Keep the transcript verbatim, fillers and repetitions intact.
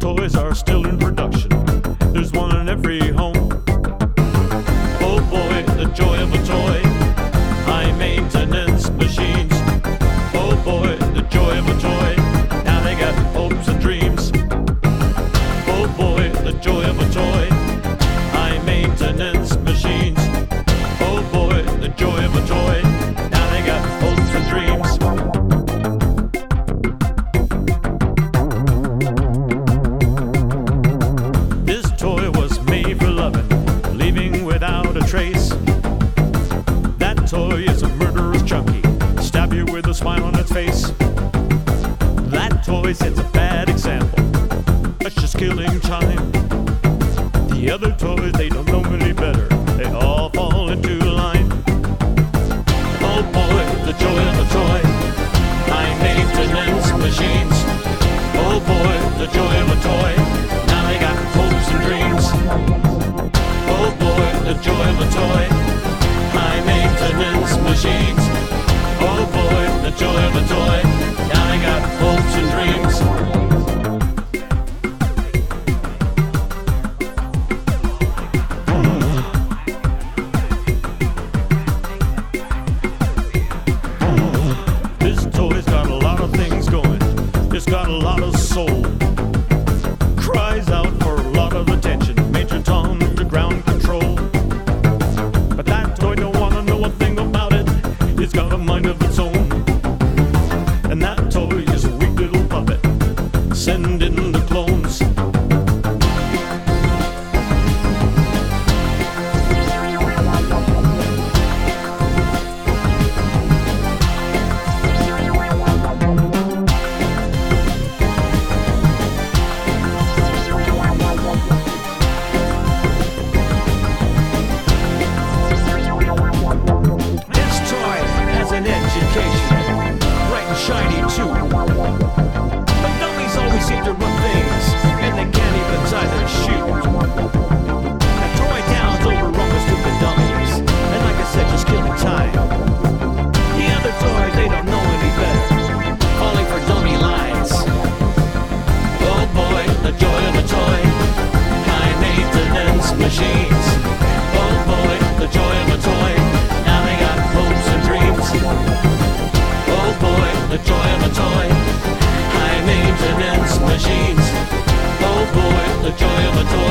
toys are still in production. There's one in every home. Oh boy, the joy of a toy. High maintenance machines. Oh boy, the joy of a toy. Now they got hopes and dreams. Oh boy, the joy of a toy. High maintenance machines. Oh boy, the joy of a toy. Now they got hopes and dreams. This toy was made for loving, leaving without a trace. That toy is a murderous junkie, stab you with a smile on its face. That toy sets a bad example, it's just killing time. The other toys, they don't know any better, they all fall into line. Oh boy, the joy of a toy. High maintenance machines. Oh boy, the joy of a toy. Now they got hopes and dreams. Oh boy, the joy of a toy. High maintenance machines. Oh boy, the joy of a toy. Now they got hopes and dreams. It's got a lot of soul, cries out for a lot of attention, Major Tom to ground control. But that toy don't wanna know a thing about it, it's got a mind of its own. And that toy is a weak little puppet, send in the clones. Shiny too, but dummies always seem to run things, and they can't even tie their shoes. That toy town's overrun with stupid dummies, and like I said, just killing time. The other toys, they don't know any better, falling for dummy lines. Oh boy, the joy of a toy, high maintenance machines. Oh boy, the joy of a toy, now they got hopes and dreams. Oh boy, the joy of a toy, high maintenance machines. Oh boy, the joy of a toy.